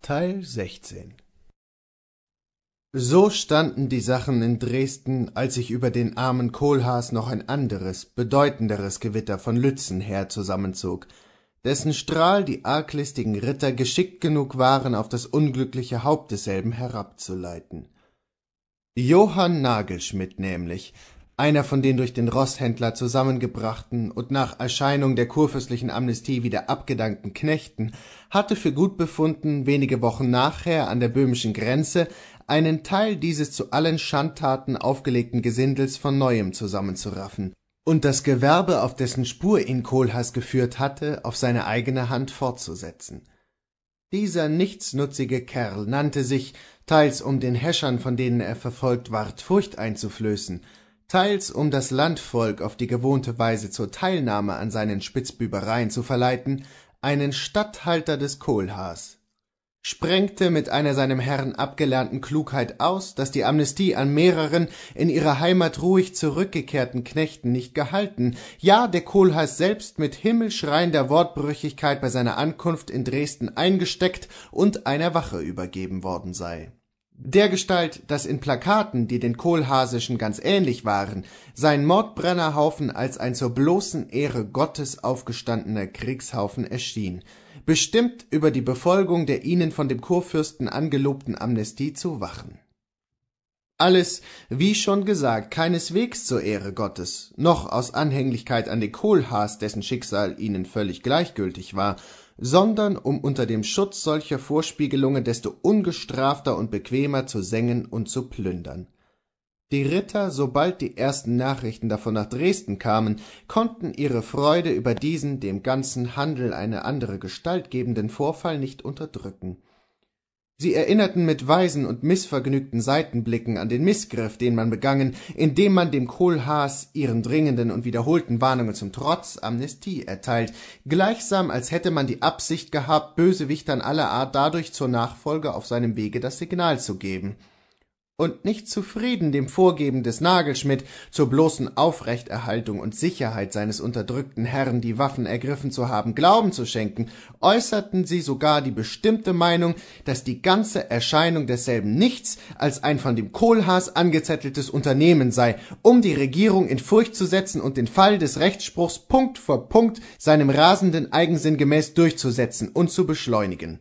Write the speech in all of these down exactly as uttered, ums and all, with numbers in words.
Teil sechzehn. So standen die Sachen in Dresden, als sich über den armen Kohlhaas noch ein anderes, bedeutenderes Gewitter von Lützen her zusammenzog, dessen Strahl die arglistigen Ritter geschickt genug waren, auf das unglückliche Haupt desselben herabzuleiten. Johann Nagelschmidt nämlich, einer von den durch den Roßhändler zusammengebrachten und nach Erscheinung der kurfürstlichen Amnestie wieder abgedankten Knechten, hatte für gut befunden, wenige Wochen nachher an der böhmischen Grenze einen Teil dieses zu allen Schandtaten aufgelegten Gesindels von neuem zusammenzuraffen und das Gewerbe, auf dessen Spur ihn Kohlhaas geführt hatte, auf seine eigene Hand fortzusetzen. Dieser nichtsnutzige Kerl nannte sich, teils um den Häschern, von denen er verfolgt ward, Furcht einzuflößen, teils um das Landvolk auf die gewohnte Weise zur Teilnahme an seinen Spitzbübereien zu verleiten, einen Statthalter des Kohlhaas, sprengte mit einer seinem Herrn abgelernten Klugheit aus, daß die Amnestie an mehreren in ihre Heimat ruhig zurückgekehrten Knechten nicht gehalten, ja, der Kohlhaas selbst mit himmelschreiender Wortbrüchigkeit bei seiner Ankunft in Dresden eingesteckt und einer Wache übergeben worden sei. Dergestalt, daß in Plakaten, die den Kohlhaasischen ganz ähnlich waren, sein Mordbrennerhaufen als ein zur bloßen Ehre Gottes aufgestandener Kriegshaufen erschien, bestimmt über die Befolgung der ihnen von dem Kurfürsten angelobten Amnestie zu wachen. Alles, wie schon gesagt, keineswegs zur Ehre Gottes, noch aus Anhänglichkeit an den Kohlhaas, dessen Schicksal ihnen völlig gleichgültig war, sondern um unter dem Schutz solcher Vorspiegelungen desto ungestrafter und bequemer zu sengen und zu plündern. Die Ritter, sobald die ersten Nachrichten davon nach Dresden kamen, konnten ihre Freude über diesen dem ganzen Handel eine andere Gestalt gebenden Vorfall nicht unterdrücken. Sie erinnerten mit weisen und missvergnügten Seitenblicken an den Missgriff, den man begangen, indem man dem Kohlhaas ihren dringenden und wiederholten Warnungen zum Trotz Amnestie erteilt, gleichsam als hätte man die Absicht gehabt, Bösewichtern aller Art dadurch zur Nachfolge auf seinem Wege das Signal zu geben. Und nicht zufrieden, dem Vorgeben des Nagelschmidt zur bloßen Aufrechterhaltung und Sicherheit seines unterdrückten Herrn die Waffen ergriffen zu haben, Glauben zu schenken, äußerten sie sogar die bestimmte Meinung, dass die ganze Erscheinung desselben nichts als ein von dem Kohlhaas angezetteltes Unternehmen sei, um die Regierung in Furcht zu setzen und den Fall des Rechtsspruchs Punkt vor Punkt seinem rasenden Eigensinn gemäß durchzusetzen und zu beschleunigen.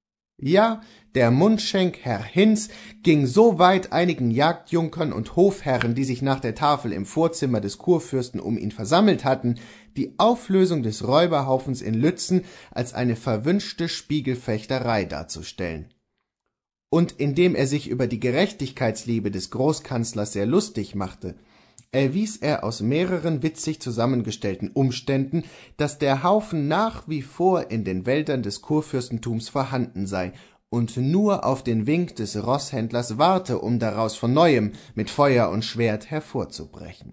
Ja, der Mundschenk Herr Hinz ging so weit, einigen Jagdjunkern und Hofherren, die sich nach der Tafel im Vorzimmer des Kurfürsten um ihn versammelt hatten, die Auflösung des Räuberhaufens in Lützen als eine verwünschte Spiegelfechterei darzustellen. Und indem er sich über die Gerechtigkeitsliebe des Großkanzlers sehr lustig machte, erwies er aus mehreren witzig zusammengestellten Umständen, daß der Haufen nach wie vor in den Wäldern des Kurfürstentums vorhanden sei und nur auf den Wink des Roßhändlers warte, um daraus von neuem mit Feuer und Schwert hervorzubrechen.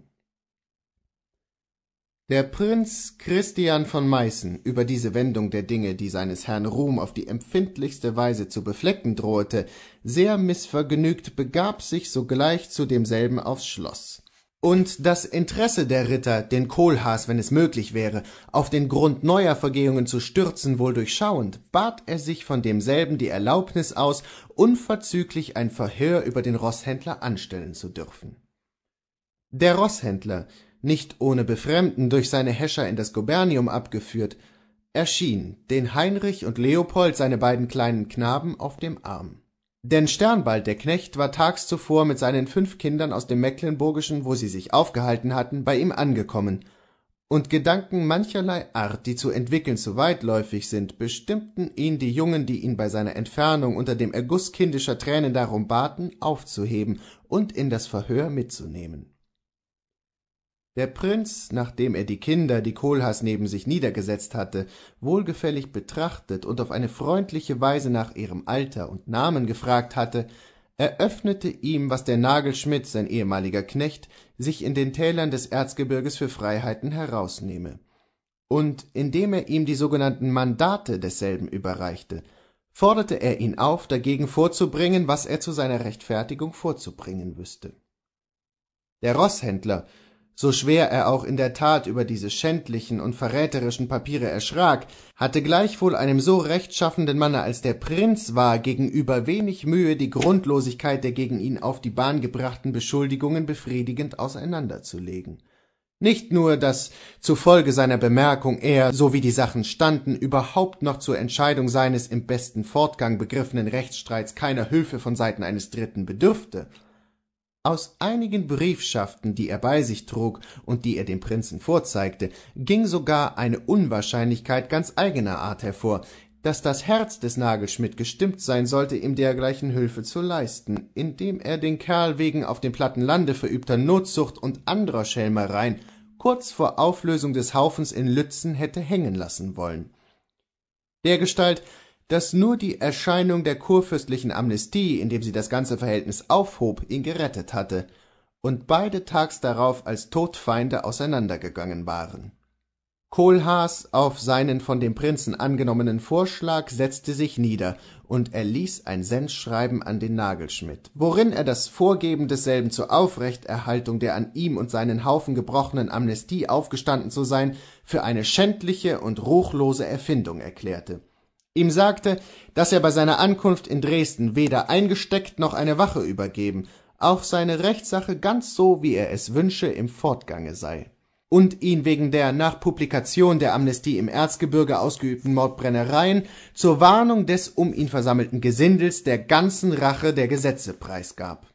Der Prinz Christian von Meißen über diese Wendung der Dinge, die seines Herrn Ruhm auf die empfindlichste Weise zu beflecken drohte, sehr missvergnügt, begab sich sogleich zu demselben aufs Schloss. Und das Interesse der Ritter, den Kohlhaas, wenn es möglich wäre, auf den Grund neuer Vergehungen zu stürzen, wohl durchschauend, bat er sich von demselben die Erlaubnis aus, unverzüglich ein Verhör über den Roßhändler anstellen zu dürfen. Der Roßhändler, nicht ohne Befremden durch seine Häscher in das Gubernium abgeführt, erschien, den Heinrich und Leopold, seine beiden kleinen Knaben, auf dem Arm. Denn Sternbald, der Knecht, war tags zuvor mit seinen fünf Kindern aus dem Mecklenburgischen, wo sie sich aufgehalten hatten, bei ihm angekommen, und Gedanken mancherlei Art, die zu entwickeln zu weitläufig sind, bestimmten ihn die Jungen, die ihn bei seiner Entfernung unter dem Erguß kindischer Tränen darum baten, aufzuheben und in das Verhör mitzunehmen. Der Prinz, nachdem er die Kinder, die Kohlhaas neben sich niedergesetzt hatte, wohlgefällig betrachtet und auf eine freundliche Weise nach ihrem Alter und Namen gefragt hatte, eröffnete ihm, was der Nagelschmidt, sein ehemaliger Knecht, sich in den Tälern des Erzgebirges für Freiheiten herausnehme. Und indem er ihm die sogenannten Mandate desselben überreichte, forderte er ihn auf, dagegen vorzubringen, was er zu seiner Rechtfertigung vorzubringen wüsste. Der Roßhändler, So schwer er auch in der Tat über diese schändlichen und verräterischen Papiere erschrak, hatte gleichwohl einem so rechtschaffenden Manne als der Prinz war gegenüber wenig Mühe, die Grundlosigkeit der gegen ihn auf die Bahn gebrachten Beschuldigungen befriedigend auseinanderzulegen. Nicht nur, dass zufolge seiner Bemerkung er, so wie die Sachen standen, überhaupt noch zur Entscheidung seines im besten Fortgang begriffenen Rechtsstreits keiner Hülfe von Seiten eines Dritten bedürfte. Aus einigen Briefschaften, die er bei sich trug und die er dem Prinzen vorzeigte, ging sogar eine Unwahrscheinlichkeit ganz eigener Art hervor, dass das Herz des Nagelschmidt gestimmt sein sollte, ihm dergleichen Hülfe zu leisten, indem er den Kerl wegen auf dem platten Lande verübter Notzucht und anderer Schelmereien kurz vor Auflösung des Haufens in Lützen hätte hängen lassen wollen. Dergestalt, dass nur die Erscheinung der kurfürstlichen Amnestie, indem sie das ganze Verhältnis aufhob, ihn gerettet hatte, und beide tags darauf als Todfeinde auseinandergegangen waren. Kohlhaas auf seinen von dem Prinzen angenommenen Vorschlag setzte sich nieder und erließ ein Sendschreiben an den Nagelschmidt, worin er das Vorgeben desselben zur Aufrechterhaltung der an ihm und seinen Haufen gebrochenen Amnestie aufgestanden zu sein, für eine schändliche und ruchlose Erfindung erklärte. Ihm sagte, dass er bei seiner Ankunft in Dresden weder eingesteckt noch eine Wache übergeben, auch seine Rechtssache ganz so, wie er es wünsche, im Fortgange sei, und ihn wegen der nach Publikation der Amnestie im Erzgebirge ausgeübten Mordbrennereien zur Warnung des um ihn versammelten Gesindels der ganzen Rache der Gesetze preisgab.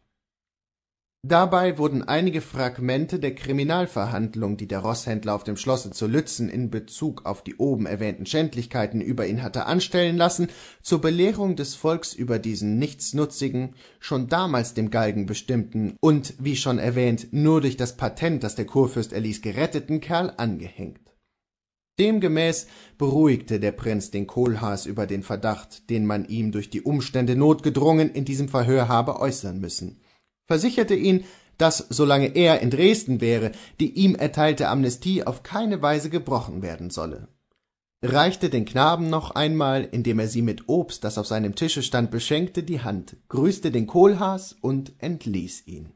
Dabei wurden einige Fragmente der Kriminalverhandlung, die der Roßhändler auf dem Schlosse zu Lützen in Bezug auf die oben erwähnten Schändlichkeiten über ihn hatte anstellen lassen, zur Belehrung des Volks über diesen nichtsnutzigen, schon damals dem Galgen bestimmten und, wie schon erwähnt, nur durch das Patent, das der Kurfürst erließ, geretteten Kerl angehängt. Demgemäß beruhigte der Prinz den Kohlhaas über den Verdacht, den man ihm durch die Umstände notgedrungen in diesem Verhör habe äußern müssen, versicherte ihn, dass, solange er in Dresden wäre, die ihm erteilte Amnestie auf keine Weise gebrochen werden solle, reichte den Knaben noch einmal, indem er sie mit Obst, das auf seinem Tische stand, beschenkte, die Hand, grüßte den Kohlhaas und entließ ihn.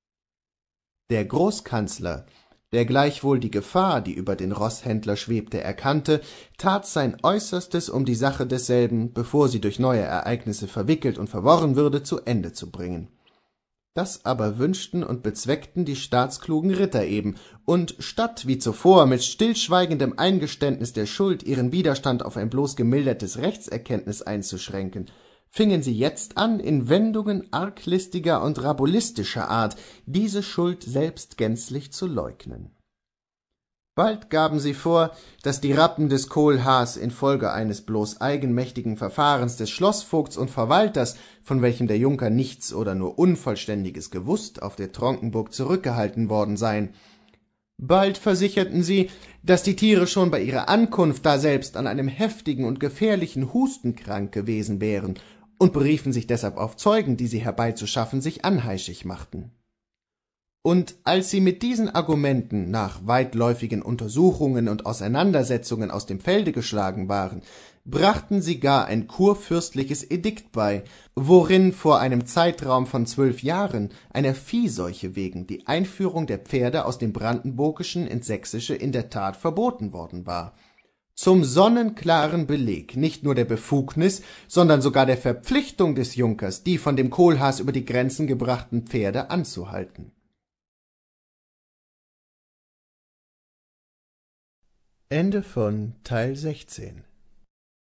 Der Großkanzler, der gleichwohl die Gefahr, die über den Roßhändler schwebte, erkannte, tat sein Äußerstes, um die Sache desselben, bevor sie durch neue Ereignisse verwickelt und verworren würde, zu Ende zu bringen. Das aber wünschten und bezweckten die staatsklugen Ritter eben, und statt wie zuvor mit stillschweigendem Eingeständnis der Schuld ihren Widerstand auf ein bloß gemildertes Rechtserkenntnis einzuschränken, fingen sie jetzt an, in Wendungen arglistiger und rabulistischer Art diese Schuld selbst gänzlich zu leugnen. Bald gaben sie vor, dass die Rappen des Kohlhaas infolge eines bloß eigenmächtigen Verfahrens des Schloßvogts und Verwalters, von welchem der Junker nichts oder nur Unvollständiges gewußt, auf der Tronkenburg zurückgehalten worden seien. Bald versicherten sie, dass die Tiere schon bei ihrer Ankunft daselbst an einem heftigen und gefährlichen Husten krank gewesen wären und beriefen sich deshalb auf Zeugen, die sie herbeizuschaffen sich anheischig machten. Und als sie mit diesen Argumenten nach weitläufigen Untersuchungen und Auseinandersetzungen aus dem Felde geschlagen waren, brachten sie gar ein kurfürstliches Edikt bei, worin vor einem Zeitraum von zwölf Jahren einer Viehseuche wegen die Einführung der Pferde aus dem Brandenburgischen ins Sächsische in der Tat verboten worden war, zum sonnenklaren Beleg nicht nur der Befugnis, sondern sogar der Verpflichtung des Junkers, die von dem Kohlhaas über die Grenzen gebrachten Pferde anzuhalten. Ende von Teil sechzehn.